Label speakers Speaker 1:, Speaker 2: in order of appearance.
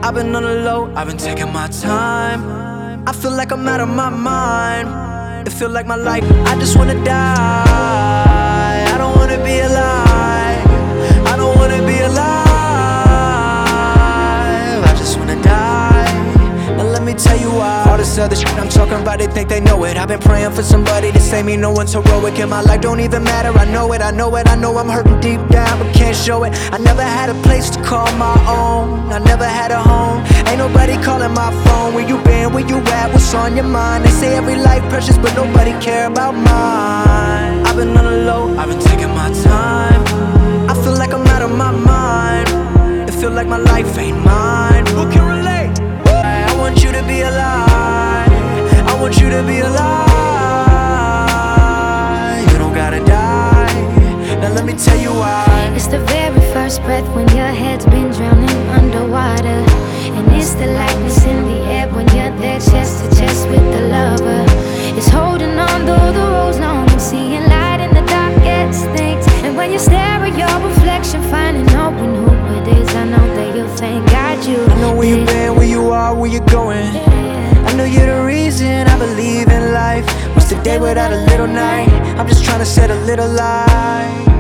Speaker 1: I've been on the low, I've been taking my time. I feel like I'm out of my mind. It feel like my life, I just wanna die. I don't wanna be alive. I don't wanna be alive. I just wanna die. Now let me tell you why. All this other shit I'm talking about, they think they know it. I've been praying for somebody to save me, no one's heroic. And my life don't even matter, I know it, I know it. I know I'm hurting deep down, but can't show it. I never had a place to call my own, I never had a home. Ain't nobody calling my phone. Where you been, where you at, what's on your mind? They say every life precious, but nobody care about mine. I've been on the low, I've been taking my time. I feel like I'm out of my mind. It feel like my life ain't mine. Who can relate? I want you to be alive. I want you to be alive. You don't gotta die. Now let me tell you why.
Speaker 2: It's the very first breath when your head's been drowning underwater. And it's the lightness in the air when you're there chest to chest with the lover. It's holding on though the road's long and seeing light in the darkest things. And when you stare at your reflection, finding out when who it is, I know that you'll thank God you
Speaker 1: I know where you've been, where you are, where you're going. I know you're the reason I believe in life. What's the day without a little night? I'm just trying to set a little light.